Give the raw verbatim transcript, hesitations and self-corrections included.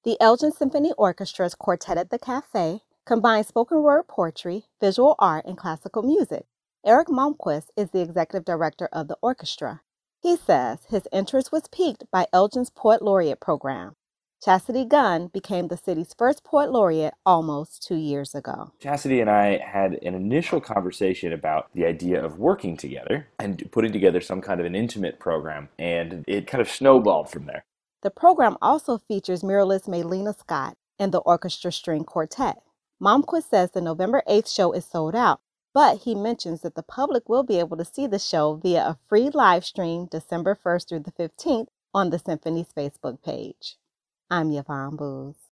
The Elgin Symphony Orchestra's Quartet at the Cafe combines spoken word poetry, visual art, and classical music. Eric Malmquist is the executive director of the orchestra. He says his interest was piqued by Elgin's Poet Laureate program. Chastity Gunn became the city's first Poet Laureate almost two years ago. Chastity and I had an initial conversation about the idea of working together and putting together some kind of an intimate program, and it kind of snowballed from there. The program also features muralist Maylena Scott and the orchestra string quartet. Malmquist says the November eighth show is sold out, but he mentions that the public will be able to see the show via a free live stream December first through the fifteenth on the Symphony's Facebook page. I'm Yvonne Booz.